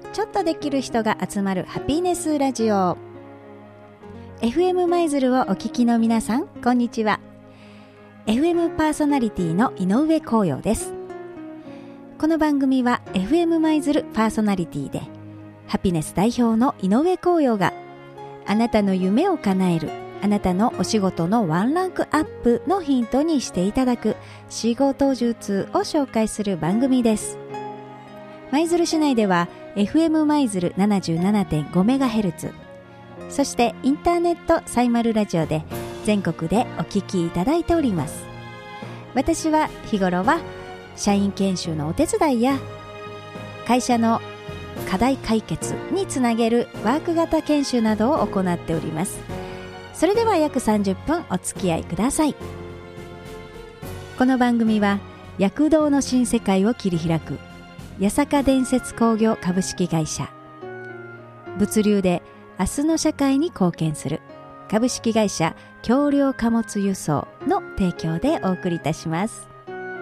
ちょっとできる人が集まるハピネスラジオ。 FM 舞鶴をお聞きの皆さん、こんにちは。 FM パーソナリティの井上光陽です。この番組は FM 舞鶴パーソナリティでハピネス代表の井上光陽があなたの夢を叶える、あなたのお仕事のワンランクアップのヒントにしていただく仕事術を紹介する番組です。舞鶴市内では FM 舞鶴 77.5MHz、 そしてインターネットサイマルラジオで全国でお聞きいただいております。私は日頃は社員研修のお手伝いや会社の課題解決につなげるワーク型研修などを行っております。それでは約30分お付き合いください。この番組は躍動の新世界を切り開く八坂伝説工業株式会社、物流で明日の社会に貢献する株式会社橋梁貨物輸送の提供でお送りいたします。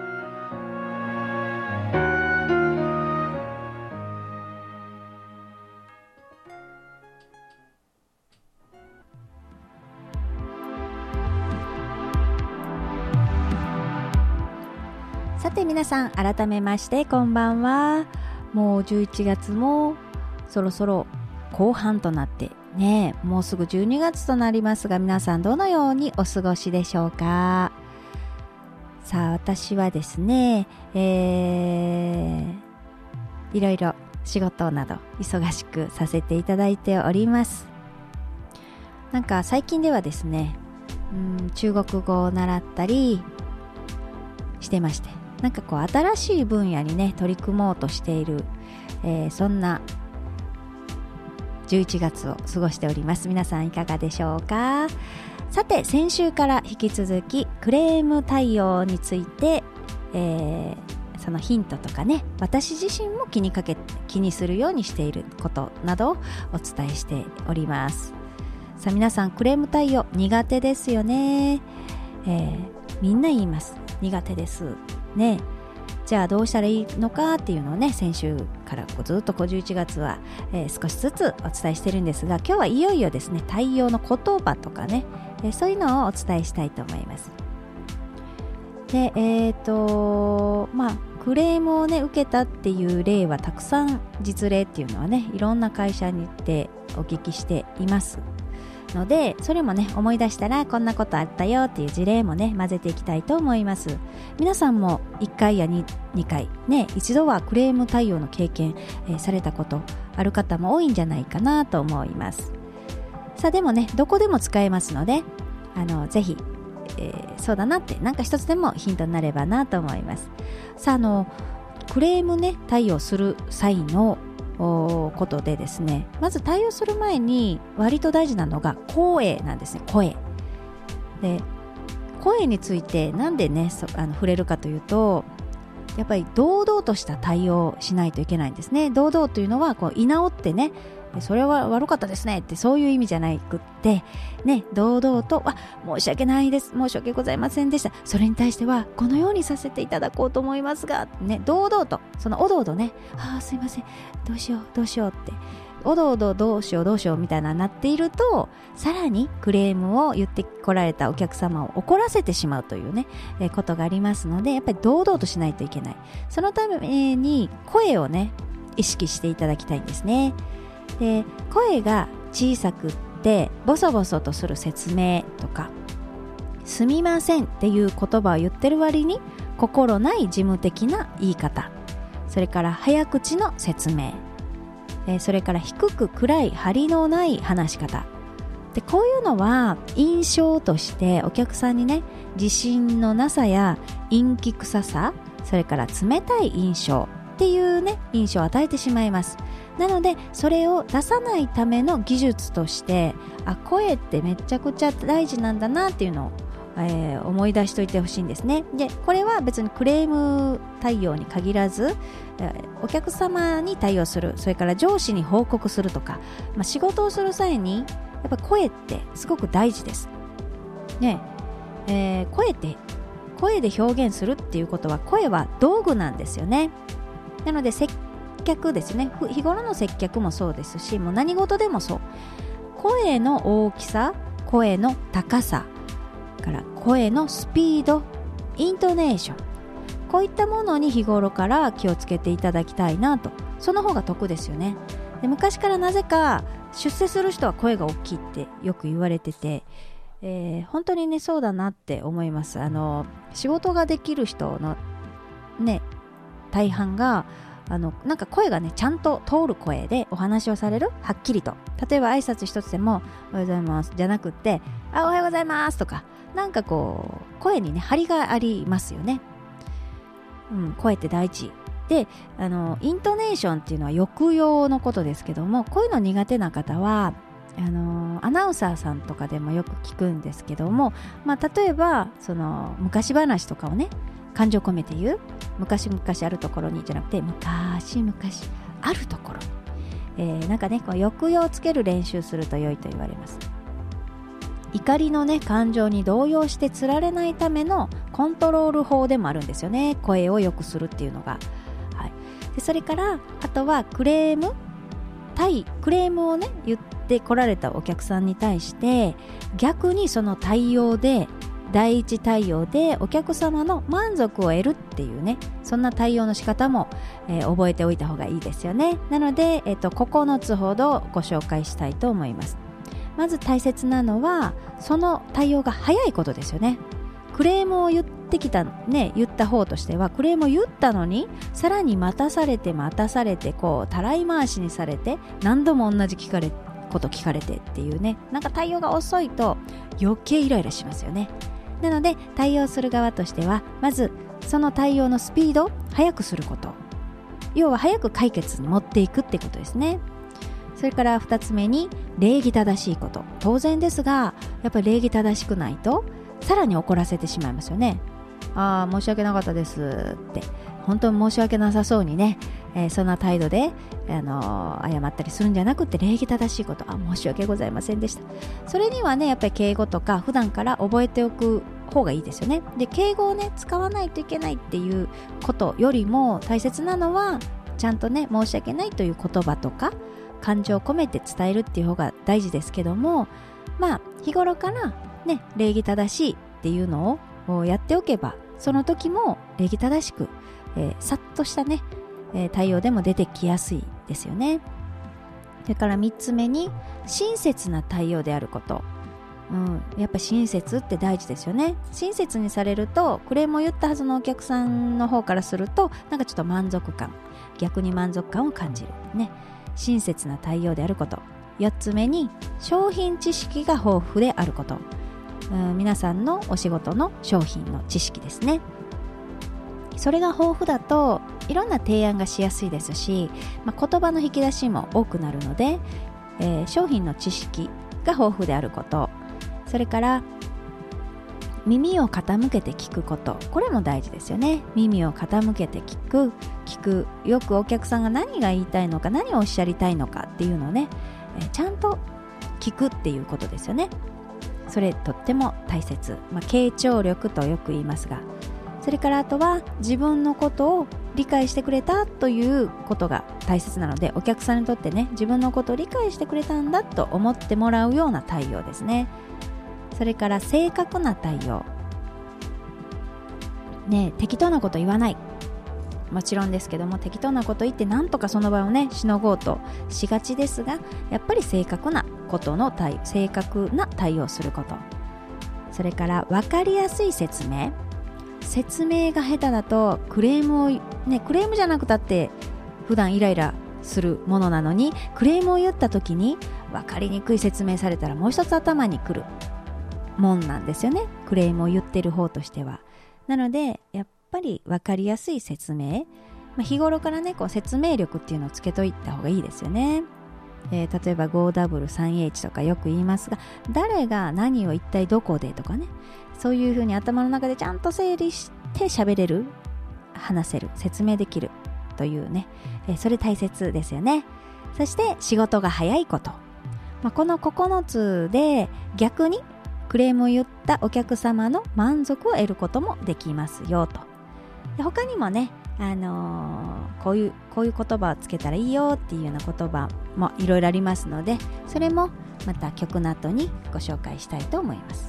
さて皆さん、改めましてこんばんは。もう11月もそろそろ後半となってね、もうすぐ12月となりますが、皆さんどのようにお過ごしでしょうか。さあ、私はですね、いろいろ仕事など忙しくさせていただいております。なんか最近ではですね、中国語を習ったりしてまして、なんかこう新しい分野にね取り組もうとしている、そんな11月を過ごしております。皆さんいかがでしょうか。さて、先週から引き続きクレーム対応について、そのヒントとかね、私自身も気にするようにしていることなどをお伝えしております。さあ皆さん、クレーム対応苦手ですよね。みんな言います。苦手ですね。じゃあどうしたらいいのかっていうのをね、先週からずっと11月は、少しずつお伝えしてるんですが、今日はいよいよですね、対応の言葉とかね、そういうのをお伝えしたいと思います。で、クレームをね受けたっていう例はたくさん、実例っていうのはね、いろんな会社に行ってお聞きしていますので、それもね思い出したらこんなことあったよっていう事例もね混ぜていきたいと思います。皆さんも1回や 2回ね、一度はクレーム対応の経験、されたことある方も多いんじゃないかなと思います。さあでもね、どこでも使えますので、ぜひ、そうだなってなんか一つでもヒントになればなと思います。さあ、クレームね対応する際のことでですね、まず対応する前に割と大事なのが声なんですね。声で、声についてなんでね触れるかというと、やっぱり堂々とした対応をしないといけないんですね。堂々というのはこう居直ってね、それは悪かったですねってそういう意味じゃなくってね、堂々と申し訳ないです、申し訳ございませんでした、それに対してはこのようにさせていただこうと思いますがね、堂々とそのおどおどね、すいません、どうしようっておどおどどうしようみたいななっていると、さらにクレームを言ってこられたお客様を怒らせてしまうというね、ことがありますので、やっぱり堂々としないといけない。そのために声をね意識していただきたいんですね。で、声が小さくってボソボソとする説明とか、すみませんっていう言葉を言ってる割に心ない事務的な言い方、それから早口の説明、それから低く暗い張りのない話し方で、こういうのは印象としてお客さんにね自信のなさや陰気臭さ、それから冷たい印象っていうね印象を与えてしまいます。なのでそれを出さないための技術として、声ってめちゃくちゃ大事なんだなっていうのを、思い出しておいてほしいんですね。で、これは別にクレーム対応に限らず、お客様に対応する、それから上司に報告するとか、仕事をする際にやっぱ声ってすごく大事ですね。声で表現するっていうことは、声は道具なんですよね。なので客ですね。日頃の接客もそうですし、もう何事でもそう。声の大きさ、声の高さから声のスピード、イントネーション、こういったものに日頃から気をつけていただきたいなと。その方が得ですよね。で、昔からなぜか出世する人は声が大きいってよく言われてて、本当にねそうだなって思います。仕事ができる人のね大半がなんか声がねちゃんと通る声でお話をされる、はっきりと。例えば挨拶一つでもおはようございますじゃなくっておはようございますとか、なんかこう声にね張りがありますよね。声って大事で、イントネーションっていうのは抑揚のことですけども、こういうの苦手な方はアナウンサーさんとかでもよく聞くんですけども、例えばその昔話とかをね感情込めて言う、昔々あるところにじゃなくて昔々あるところに、なんかねこう抑揚をつける練習すると良いと言われます。怒りのね感情に動揺してつられないためのコントロール法でもあるんですよね、声を良くするっていうのが。でそれからあとはクレームをね言って来られたお客さんに対して逆にその第一対応でお客様の満足を得るっていうね、そんな対応の仕方も、覚えておいた方がいいですよね。なので、9つほどご紹介したいと思います。まず大切なのはその対応が早いことですよね。クレームを言った方としてはクレームを言ったのにさらに待たされてこうたらい回しにされて何度も同じこと聞かれてっていうね、なんか対応が遅いと余計イライラしますよね。なので対応する側としてはまずその対応のスピード早くすること、要は早く解決に持っていくってことですね。それから2つ目に礼儀正しいこと。当然ですがやっぱり礼儀正しくないとさらに怒らせてしまいますよね。申し訳なかったですって本当に申し訳なさそうにね、そんな態度で謝ったりするんじゃなくて礼儀正しいこと、申し訳ございませんでした。それにはねやっぱり敬語とか普段から覚えておく方がいいですよね。で敬語をね使わないといけないっていうことよりも大切なのはちゃんとね申し訳ないという言葉とか感情を込めて伝えるっていう方が大事ですけども、日頃からね礼儀正しいっていうのをやっておけばその時も礼儀正しく、さっとしたね、対応でも出てきやすいですよね。それから3つ目に親切な対応であること、やっぱ親切って大事ですよね。親切にされるとクレームを言ったはずのお客さんの方からするとなんかちょっと逆に満足感を感じるね。親切な対応であること。4つ目に商品知識が豊富であること。皆さんのお仕事の商品の知識ですね。それが豊富だといろんな提案がしやすいですし、言葉の引き出しも多くなるので、商品の知識が豊富であること、それから耳を傾けて聞くこと、これも大事ですよね。耳を傾けて聞く、よくお客さんが何が言いたいのか何をおっしゃりたいのかっていうのをね、ちゃんと聞くっていうことですよね。それとっても大切、傾聴力とよく言いますが、それからあとは自分のことを理解してくれたということが大切なので、お客さんにとってね自分のことを理解してくれたんだと思ってもらうような対応ですね。それから正確な対応ね、適当なこと言わない、もちろんですけども適当なこと言ってなんとかその場をねしのごうとしがちですが、やっぱり正確な対応すること。それから分かりやすい説明が下手だとクレームじゃなくたって普段イライラするものなのにクレームを言った時に分かりにくい説明されたらもう一つ頭にくるもんなんですよね、クレームを言ってる方としては。なのでやっぱり分かりやすい説明、日頃からねこう説明力っていうのをつけといた方がいいですよね。例えば 5W3H とかよく言いますが、誰が何を一体どこでとかね、そういうふうに頭の中でちゃんと整理して喋れる、話せる、説明できるというね、それ大切ですよね。そして仕事が早いこと、この9つで逆にクレームを言ったお客様の満足を得ることもできますよと。で他にもねこういう言葉をつけたらいいよっていうような言葉もいろいろありますので、それもまた曲の後にご紹介したいと思います。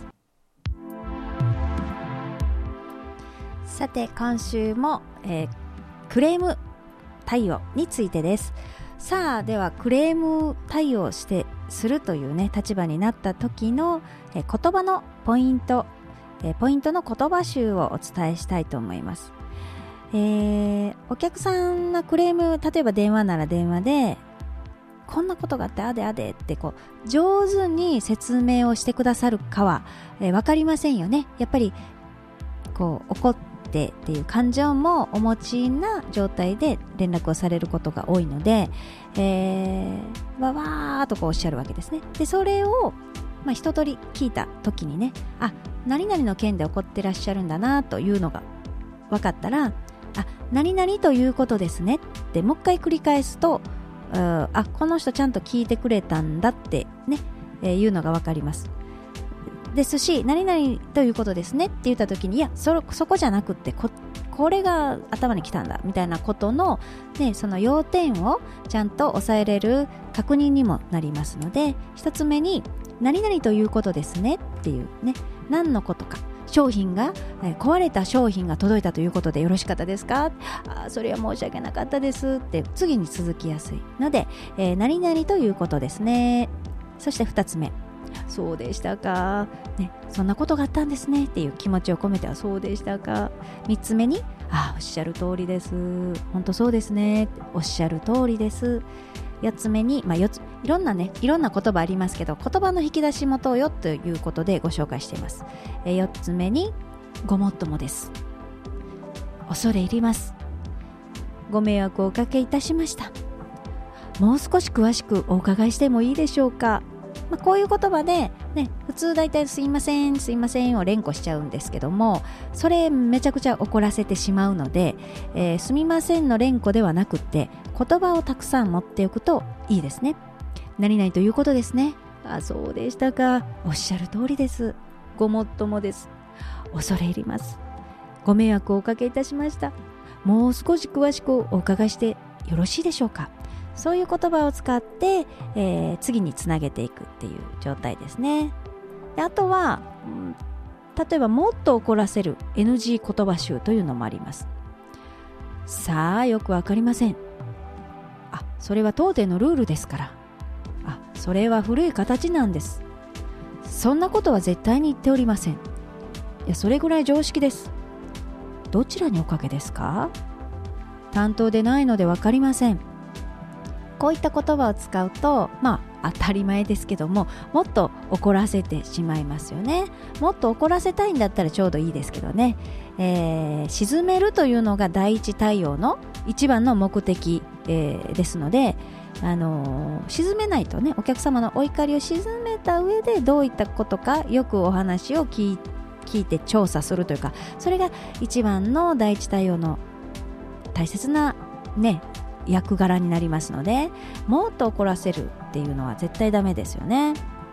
さて今週も、クレーム対応についてです。さあではクレーム対応するというね立場になった時の、言葉のポイントの言葉集をお伝えしたいと思います。お客さんのクレーム、例えば電話なら電話でこんなことがあってあでってこう上手に説明をしてくださるかは、分かりませんよね。やっぱりこう怒ってっていう感情もお持ちな状態で連絡をされることが多いので、わーっとこうおっしゃるわけですね。でそれを一通り聞いた時にね、何々の件で怒ってらっしゃるんだなというのが分かったら、何々ということですねってもう一回繰り返すと、この人ちゃんと聞いてくれたんだってね、いうのが分かりますですし、何々ということですねって言った時に、いやそこじゃなくってこれが頭に来たんだみたいなことの、ね、その要点をちゃんと抑えれる確認にもなりますので、一つ目に何々ということですねっていうね、何のことか、商品が壊れた商品が届いたということでよろしかったですか？それは申し訳なかったですって次に続きやすいので、何々ということですね。そして2つ目、そうでしたか、ね、そんなことがあったんですねっていう気持ちを込めてはそうでしたか。3つ目におっしゃる通りです、本当そうですね、おっしゃる通りです。4つ目に、いろんな言葉ありますけど、言葉の引き出し元よということでご紹介しています。4つ目にごもっともです、恐れ入ります、ご迷惑をおかけいたしました、もう少し詳しくお伺いしてもいいでしょうか。こういう言葉で、ね、普通だいたいすいませんを連呼しちゃうんですけども、それめちゃくちゃ怒らせてしまうので、すみませんの連呼ではなくって言葉をたくさん持っておくといいですね。何々ということですね、そうでしたか、おっしゃる通りです、ごもっともです、恐れ入ります、ご迷惑をおかけいたしました、もう少し詳しくお伺いしてよろしいでしょうか。そういう言葉を使って、次につなげていくっていう状態ですね。であとは、例えばもっと怒らせる NG 言葉集というのもあります。さあよくわかりません、それは当店のルールですから、それは古い形なんです、そんなことは絶対に言っておりません、いやそれぐらい常識です、どちらにおかけですか、担当でないのでわかりません。こういった言葉を使うと、当たり前ですけども、もっと怒らせてしまいますよね。もっと怒らせたいんだったらちょうどいいですけどね、沈めるというのが第一対応の一番の目的、ですので、沈めないとね、お客様のお怒りを沈めた上でどういったことかよくお話を聞いて調査するというか、それが一番の第一対応の大切なね役柄になりますので、もっと怒らせるっていうのは絶対ダメですよね。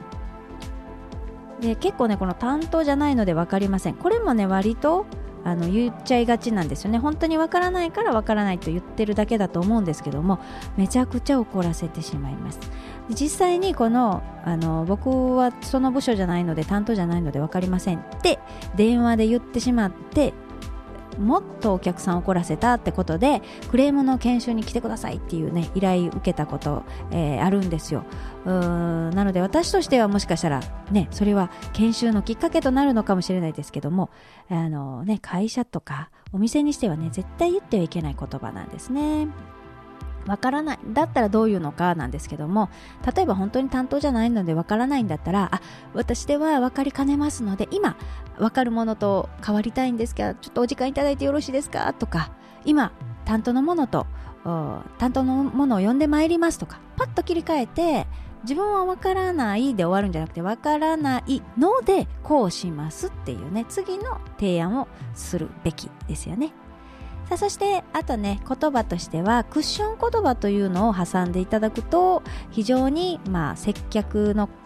で結構ね、この担当じゃないので分かりません、これもね割と言っちゃいがちなんですよね。本当に分からないから分からないと言ってるだけだと思うんですけども、めちゃくちゃ怒らせてしまいます。実際にこの僕はその部署じゃないので担当じゃないので分かりませんって電話で言ってしまって、もっとお客さんを怒らせたってことでクレームの研修に来てくださいっていうね依頼受けたこと、あるんですよ。なので私としてはもしかしたらね、それは研修のきっかけとなるのかもしれないですけども、会社とかお店にしてはね絶対言ってはいけない言葉なんですね。わからないだったらどういうのかなんですけども、例えば本当に担当じゃないのでわからないんだったら、私では分かりかねますので今分かるものと変わりたいんですけどちょっとお時間いただいてよろしいですかとか、今担当のものを呼んでまいりますとか、パッと切り替えて、自分は分からないで終わるんじゃなくて、分からないのでこうしますっていうね、次の提案をするべきですよね。さあそしてあとね、言葉としてはクッション言葉というのを挟んでいただくと非常に接客の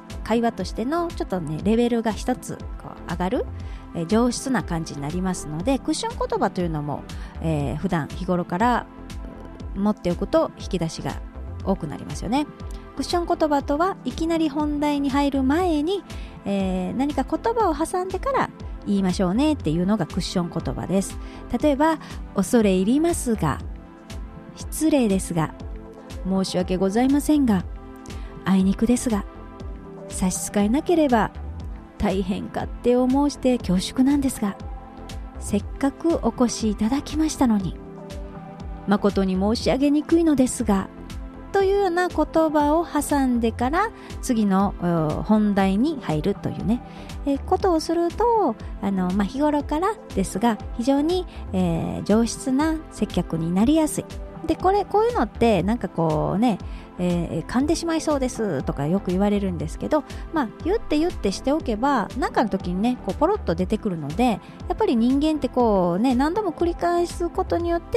会話としてのちょっとねレベルが一つこう上がる、上質な感じになりますので、クッション言葉というのも、普段日頃から持っておくと引き出しが多くなりますよね。クッション言葉とはいきなり本題に入る前に、何か言葉を挟んでから言いましょうねっていうのがクッション言葉です。例えば、恐れ入りますが、失礼ですが、申し訳ございませんが、あいにくですが、差し支えなければ大変勝手を申して恐縮なんですが、せっかくお越しいただきましたのに、誠に申し上げにくいのですが、というような言葉を挟んでから次の本題に入るというね、ことをすると日頃からですが非常に、上質な接客になりやすい。でこういうのってなんかこうね、噛んでしまいそうですとかよく言われるんですけど、言ってしておけば何かの時にねこうポロッと出てくるので、やっぱり人間ってこうね何度も繰り返すことによって、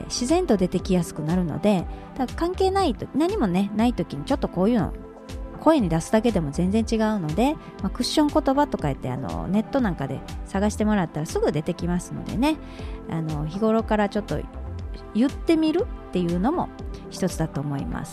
自然と出てきやすくなるので、だから関係ないと何もねない時にちょっとこういうの声に出すだけでも全然違うので、クッション言葉とか言ってネットなんかで探してもらったらすぐ出てきますのでね、日頃からちょっと言ってみるっていうのも一つだと思います。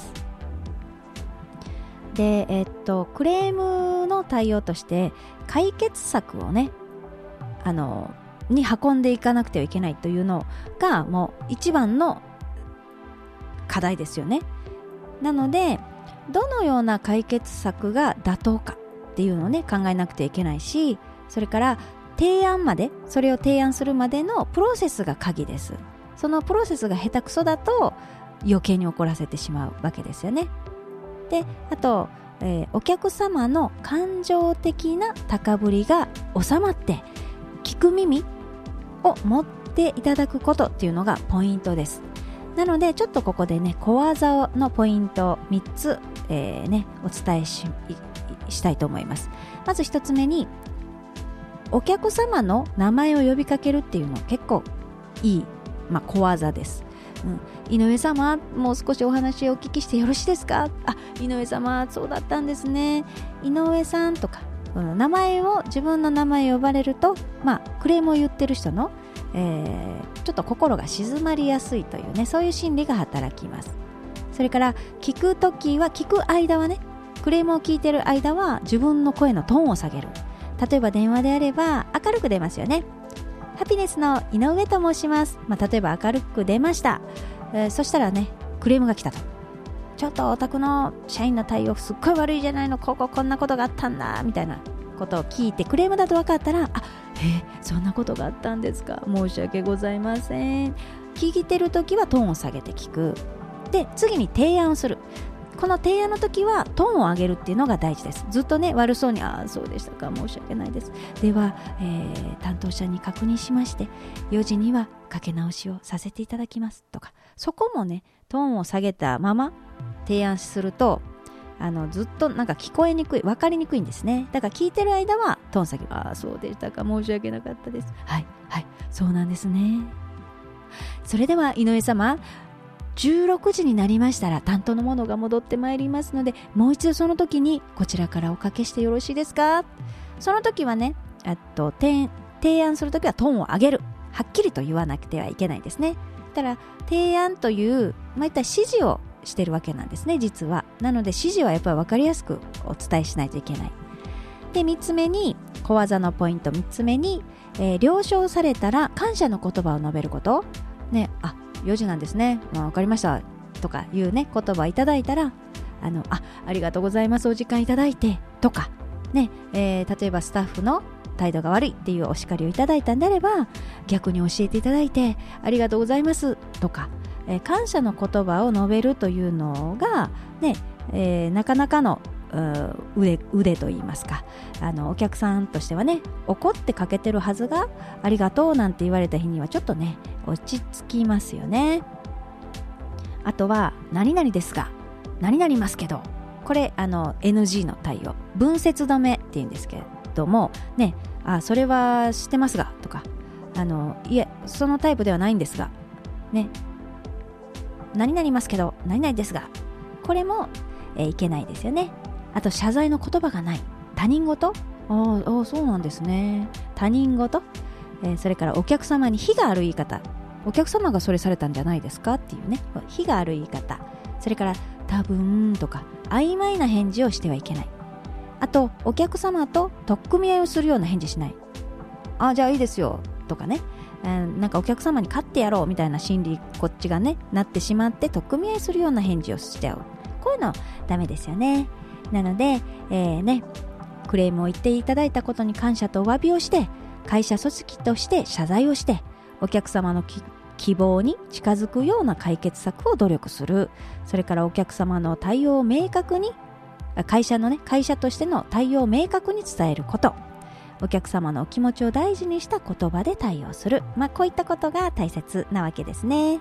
で、クレームの対応として解決策をねに運んでいかなくてはいけないというのがもう一番の課題ですよね。なのでどのような解決策が妥当かっていうのをね考えなくてはいけないし、それからそれを提案するまでのプロセスが鍵です。そのプロセスが下手くそだと余計に怒らせてしまうわけですよね。で、あと、お客様の感情的な高ぶりが収まって聞く耳を持っていただくことっていうのがポイントです。なのでちょっとここでね小技のポイントを3つ、お伝えしたいと思います。まず1つ目にお客様の名前を呼びかけるっていうの結構いい、小技です。井上様、もう少しお話をお聞きしてよろしいですか？井上様、そうだったんですね。井上さんとか、自分の名前を呼ばれると、クレームを言ってる人の、ちょっと心が静まりやすいというね、そういう心理が働きます。それから聞く間はね、クレームを聞いてる間は自分の声のトーンを下げる。例えば電話であれば明るく出ますよね。ハピネスの井上と申します。例えば明るく出ました。そしたらね、クレームが来たと。ちょっとお宅の社員の対応すっごい悪いじゃないの、こんなことがあったんだみたいなことを聞いて、クレームだと分かったら、そんなことがあったんですか、申し訳ございません。聞いてるときはトーンを下げて聞く。で、次に提案をする。この提案の時はトーンを上げるっていうのが大事です。ずっとね悪そうにそうでしたか、申し訳ないです。では、担当者に確認しまして4時にはかけ直しをさせていただきますとか、そこもねトーンを下げたまま提案するとずっとなんか聞こえにくい、分かりにくいんですね。だから聞いてる間はトーン下げ、そうでしたか、申し訳なかったです。はいそうなんですね。それでは井上様、16時になりましたら担当の者が戻ってまいりますので、もう一度その時にこちらからおかけしてよろしいですか。その時はね、提案する時はトーンを上げる、はっきりと言わなくてはいけないですね。だから提案という、いった指示をしてるわけなんですね、実は。なので指示はやっぱり分かりやすくお伝えしないといけない。で、3つ目に小技のポイント3つ目に、了承されたら感謝の言葉を述べることね。4時なんですね、分かりましたとかいうね言葉をいただいたら、ありがとうございます、お時間いただいてとかね、例えばスタッフの態度が悪いっていうお叱りをいただいたんであれば、逆に教えていただいてありがとうございますとか、感謝の言葉を述べるというのがね、なかなかの腕といいますか、お客さんとしてはね、怒ってかけてるはずがありがとうなんて言われた日にはちょっとね落ち着きますよね。あとは何々ですが何々ますけど、これNG の対応、文節止めっていうんですけれどもね、それは知ってますがとか、いえそのタイプではないんですがね、何々ますけど何々ですが、これもいけないですよね。 あと謝罪の言葉がない。他人事、そうなんですね。他人事、それからお客様に非がある言い方、お客様がそれされたんじゃないですかっていうね、非がある言い方、それから多分とか曖昧な返事をしてはいけない。あとお客様と取っ組み合いをするような返事しない。じゃあいいですよとかね、なんかお客様に勝ってやろうみたいな心理、こっちがねなってしまって取っ組み合いするような返事をしちゃう。こういうのダメですよね。なので、クレームを言っていただいたことに感謝とお詫びをして、会社組織として謝罪をして、お客様の希望に近づくような解決策を努力する。それからお客様の対応を明確に、会社としての対応を明確に伝えること、お客様のお気持ちを大事にした言葉で対応する、こういったことが大切なわけですね。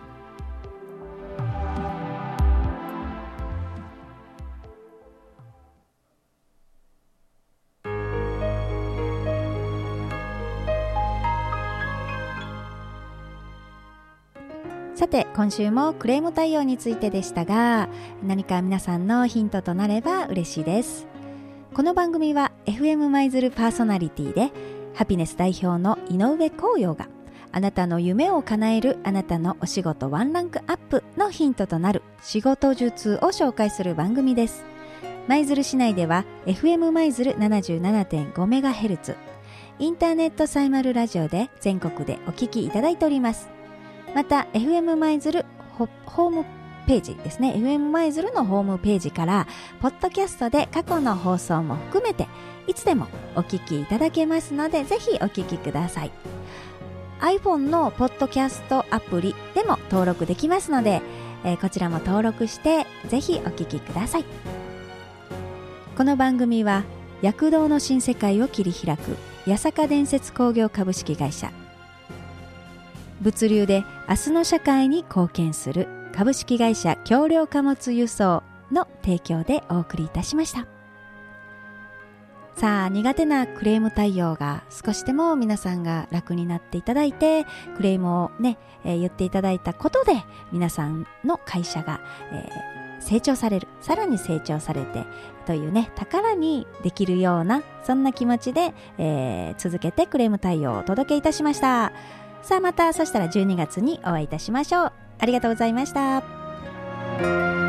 さて今週もクレーム対応についてでしたが、何か皆さんのヒントとなれば嬉しいです。この番組は FM 舞鶴パーソナリティでハピネス代表の井上光陽が、あなたの夢を叶えるあなたのお仕事ワンランクアップのヒントとなる仕事術を紹介する番組です。舞鶴市内では FM 舞鶴 77.5MHz、 インターネットサイマルラジオで全国でお聞きいただいております。また FM 舞鶴ホームページですね、 FM 舞鶴のホームページからポッドキャストで過去の放送も含めていつでもお聞きいただけますので、ぜひお聞きください。 iPhone のポッドキャストアプリでも登録できますので、こちらも登録してぜひお聞きください。この番組は躍動の新世界を切り開く八坂伝説工業株式会社、物流で明日の社会に貢献する株式会社橋梁貨物輸送の提供でお送りいたしました。さあ、苦手なクレーム対応が少しでも皆さんが楽になっていただいて、クレームをね、言っていただいたことで皆さんの会社が、成長される、さらに成長されてというね、宝にできるようなそんな気持ちで、続けてクレーム対応をお届けいたしました。さあまた、そしたら12月にお会いいたしましょう。ありがとうございました。